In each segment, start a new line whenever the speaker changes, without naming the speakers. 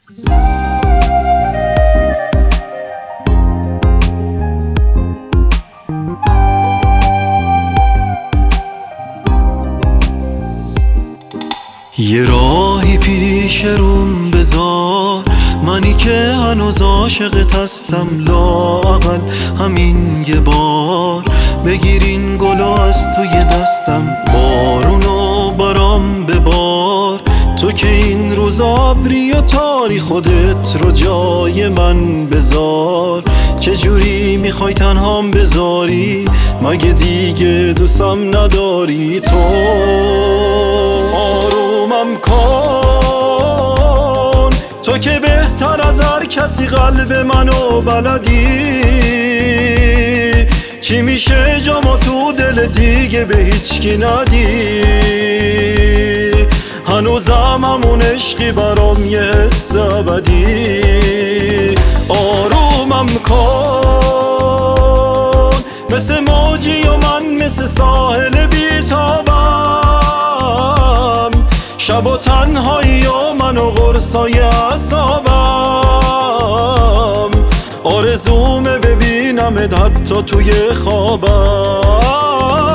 یه راهی پیش روم بذار، منی که هنوز عاشقت هستم، لااقل همین یه بار بگیر این گلو از توی دستم. بارونو برام ببار، تو که این روز ابری و تاری، خودت رو جای من بذار. چجوری میخوای تنهام بذاری؟ مگه دیگه دوستم نداری؟ تو آرومم کن، تو که بهتر از هر کسی قلب منو بلدی. چی میشه جامو تو دل دیگه به هیچ کی ندی؟ هنوزم همون عشقی برام یه حس ابدی. آرومم کن، مثل موجی و من مثل ساحل بیتابم. شب و تنهایی و من و قرصای اعصابم. آرزومه ببینمت حتی توی خوابم.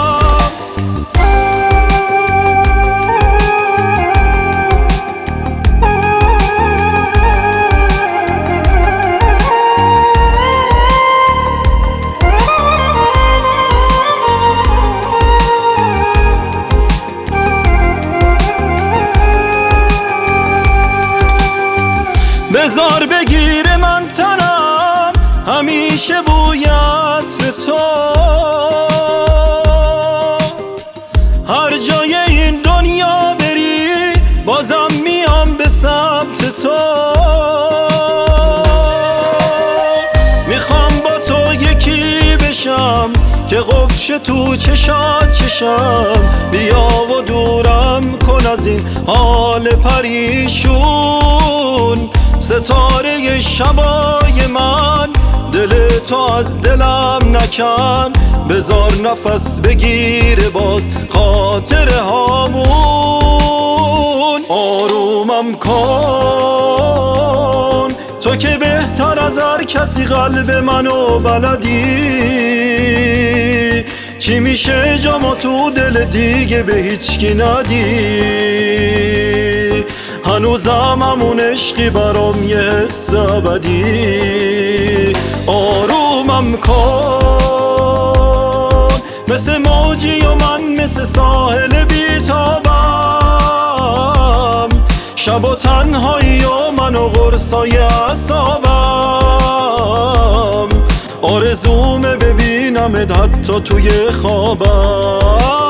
بذار بگیره من تنم همیشه بویت تو، هر جای این دنیا بری بازم میام به سمت تو. میخوام با تو یکی بشم که قفش تو چشم. بیا و دورم کن از این حال پریشون. ستاره شبای من دل تو از دلم نکن. بذار نفس بگیره باز خاطر هامون. آرومم کن، تو که بهتر از هر کسی قلب منو بلدی. چی میشه جامو تو دل دیگه به هیچ کی ندی؟ هنوزم همون عشقی برام یه حس ابدی. آرومم کن، مثل موجی و من مثل ساحل بیتابم. شب و تنهایی و من و قرصای اعصابم. آرزومه ببینمت حتی توی خوابم.